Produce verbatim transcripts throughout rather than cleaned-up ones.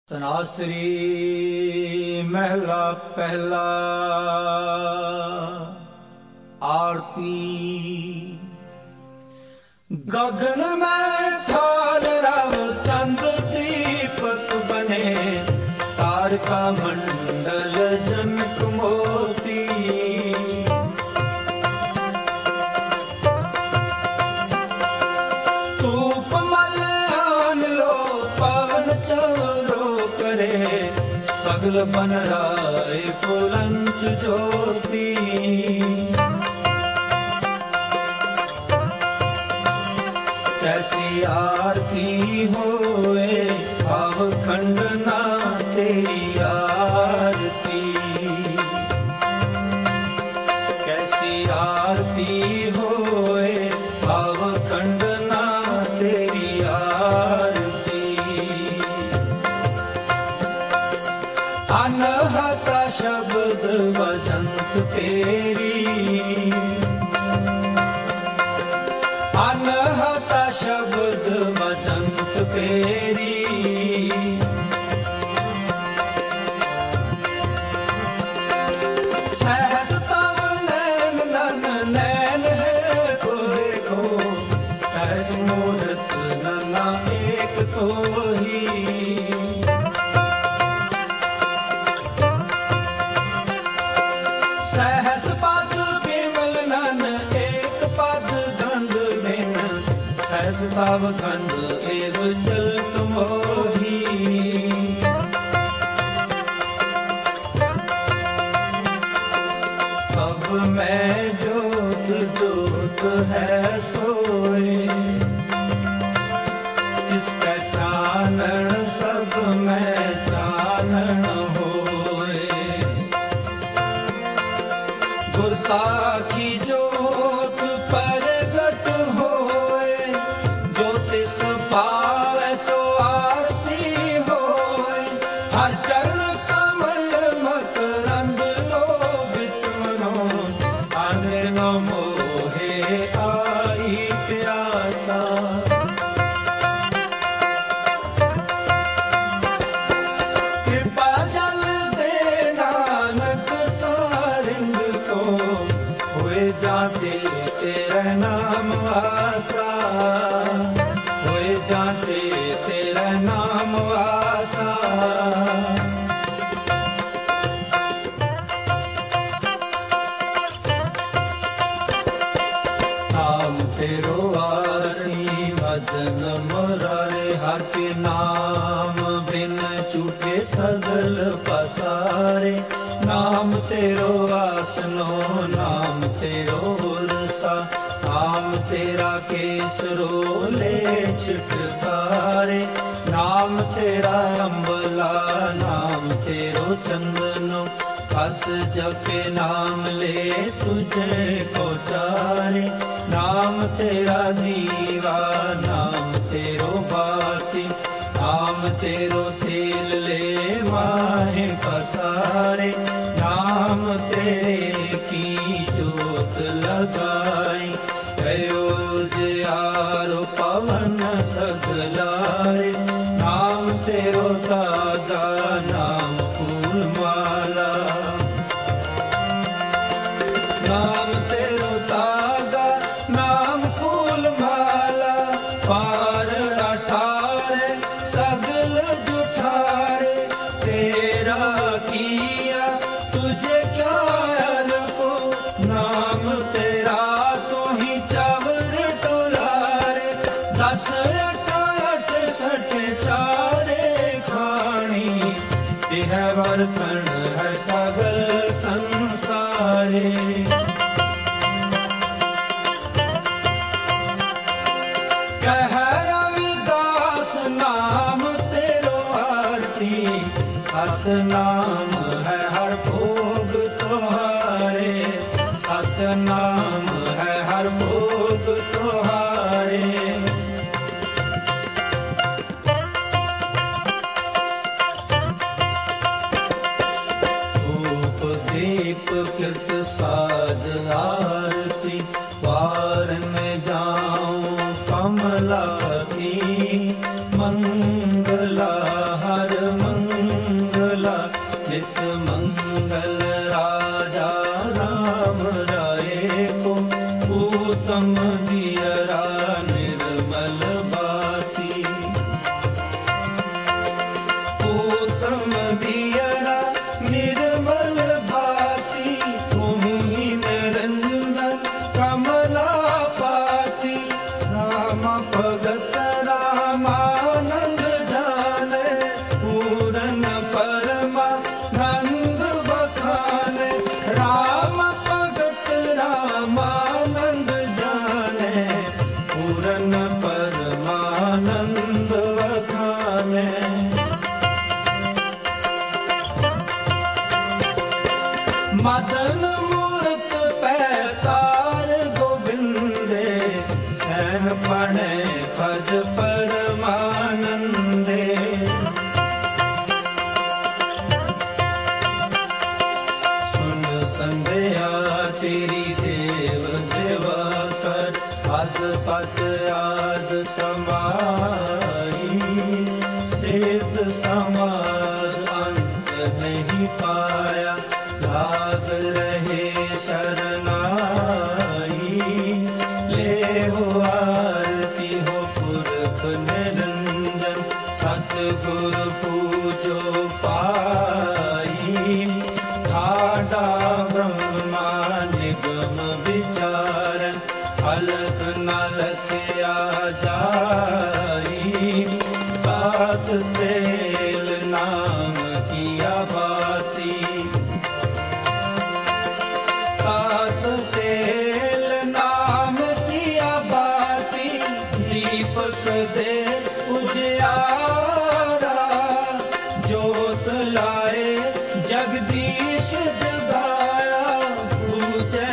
तनासरी महला पहला। आरती। गगन में थाल रव चंद दीपक बने, तारका मंडल जनक मोती। धूप मल्यान लो पवन चवरो करे, सगल बन राय पुरंत ज्योति। कैसी आरती होए भाव खंडना तेरी आरती। कैसी आरती होए भाव खंडना तेरी आरती। अनहता शब्द वजंत तेरी, अनहता शब्द वजंत तेरी। सहस तव नैन नन नैन है कोई को, सहस मूरत नना एक तो ही। सहस पद विमल नन एक पद गंध बिन, सहस भाव गंध एव चलत मोही। सब में ज्योत ज्योत है सोए, जिसका चानन सब में चानन होए। गुरसाखी जोत प्रगट होए, ज्योतिष पावै सो आरती होए। हर चरण कमल मकरंद लोभित मनो, आने न मोहे आई प्यासा। कृपा जल दे नानक सारिंग को, होए जाते तेरा नाम वासा। होए जाते तेरा नाम वासा। नाम तेरो आरती भजन मुरारे, हर के नाम बिन छूटे सगल पसारे। नाम तेरो आसनो नाम तेरो उरसा, नाम तेरा केसरो ले छिटकारे। नाम तेरा अम्बला नाम तेरो चंदनो, कस जपे नाम ले तुझे को चारे। नाम तेरा दीवा नाम तेरो बाती, नाम तेरो तेल ले माहे पसारे। नाम तेरे की जोत लगाई, कयो जियारो पवन सगलाए। नाम तेरो ताजा नाम फूल माला, नाम तेरो ताजा नाम फूल माला। पार अठारे सगल जुठारे, तेरा किया तुझे क्या को। नाम तेरा तो ही चावर टोलारे, दस अठ अठ सठ चारे खानी। यह बर्तन है सगल संसारे। कह रविदास नाम तेरो आरती, सतनाम है हर भोग तुम्हारे। सतनाम है हर भोग तुम्हारे। धूप दीप कृत साज आरती, वार में जाऊं कमला की। मंगला हर मंगला मदन मूरत पैतार गोविंदे सैन पणे भज परमानंदे। सुन संध्या तेरी देव देवा कर पद पद आद समाई सेत समार अंत नहीं पाया लाग रहे शरनाई। ले हो आरती हो पुरख निरंजन सतगुरु पूजो पाई। ठाडा ब्रह्मा निगम विचारन फलक न लखया जाई। बात तेल नाम किया बाती तात तेल नाम किया बाती। दीपक दे उजियारा जोत लाए जगदीश जगाया। बूझे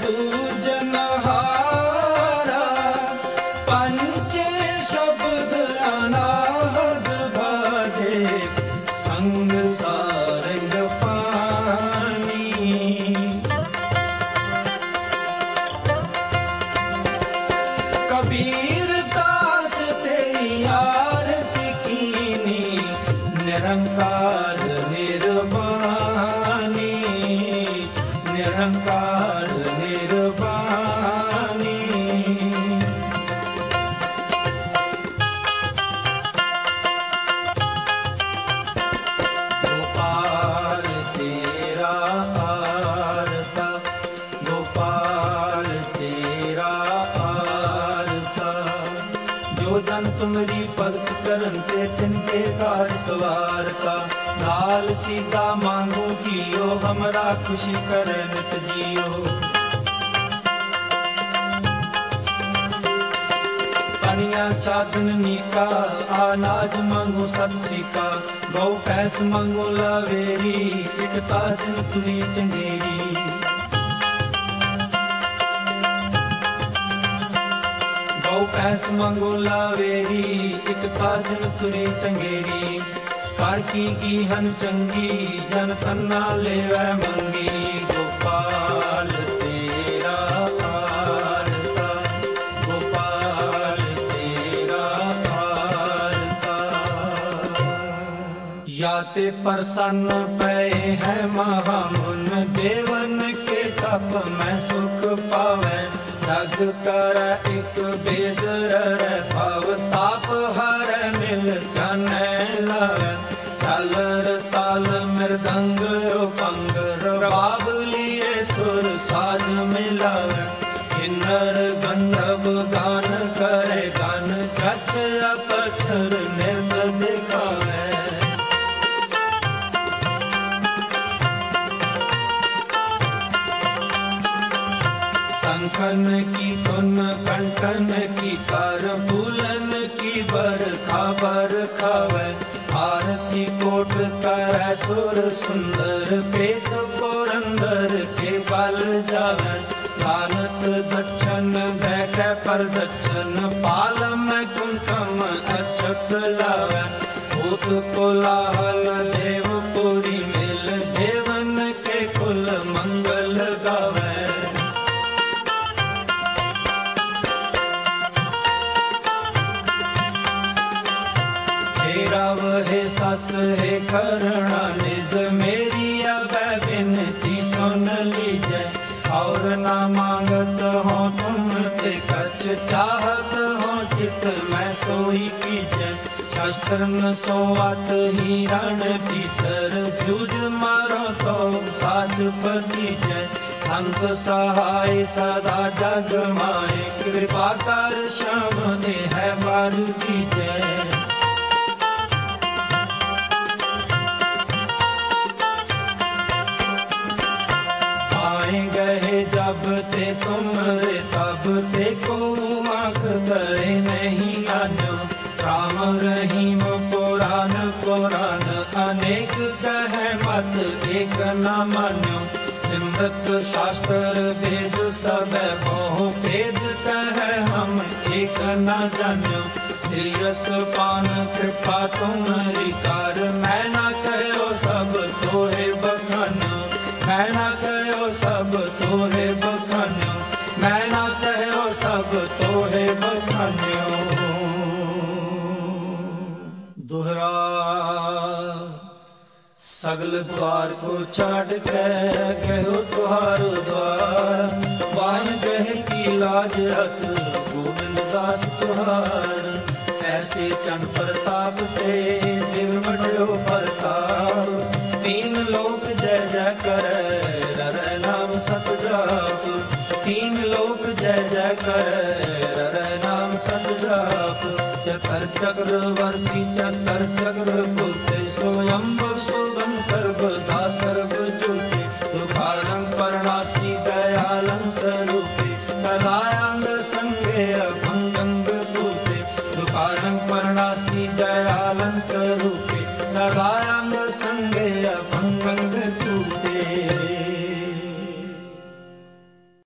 बूझनहारा पंचे शब्द अनाहद बाजे संग सारंग पानी। कबीर दास तेरी आरती कीनी निरंकार निर्वाणी निरंकार निर्वाणी। गोपाल तेरा आरता गोपाल तेरा आरता। जो जन तुमरी भगत करन ते तिनके कार सवार का। लाल सीधा मांगू जियो हमरा खुशी करे नित जियो। पनिया चादन नीका अनाज मांगू सतसी का। गौ भैंस मांगू लावेरी एक ताजन तुरी चंगेरी। गौ भैंस मांगू लावेरी एक ताजन तुरी चंगेरी। कार की गीहन चंगी जन तन्ना लेवै मंगी। गोपाल तेरा आरता गोपाल तेरा आरता। या ते प्रसन्न पे है महामुन देवन के तप में सुख पावे। जग कर एक बेद रे भव ताप हर मिल कने लावे। झालर ताल मृदंग रूपंग रबाब लिए सुर साज मिलावे। किन्नर गंधर्व गान करे गान चच अपक्षर नृत्य दिखावे। शंखन की धुन कंठन की कार फूलन की बरखा बरखावे। आरती कोट कर सुर सुंदर पेट पुरंदर के बल जावे। दानत दक्षन बैठ पर दक्षन पाल में कुंठम अक्षत लावे। भूत कोलाहल देवपुरी मिल जीवन के कुल मंगल गावे। राव हे सस हे करुणा निध मेरी अब विनती सुन लीजै। और ना मांगत हो तुम ते कछ चाहत हो चित मैं सोई कीजै। शस्त्र न सोवत ही रण भीतर जूझ मारो तो साच पतीजै। संत सहाय सदा जग माए कृपा कर श्याम दे है बार कीजै। गए जब ते तुम तब ते को आँख करे नहीं आनो। राम रहीम पुराण पुराण अनेक कह मत एक न मान्यो। सिमरत शास्त्र वेद सब मोह भेद कह हम एक न जान्यो। श्रीरस पान कृपा तुम्हारी कार मैं ना कहो सब तोहे बखान्यो। मैं ना कहो सब तोहे बखान्यो। मैं ना कहो सब तोहे बखान्यो। दोहरा सगल द्वार को छाड़ के कहो तुहारो द्वार। वान कह की लाज रस गोविंद दास तुहार। ऐसे चंद प्रताप ते दिल मढ़ो प्रताप। तीन लोक जय जय करे रर नाम सत जाप। तीन लोक जय जय करे रर नाम सत जाप। चतर चक्रवर्ती चतर चक्र कुते स्वयं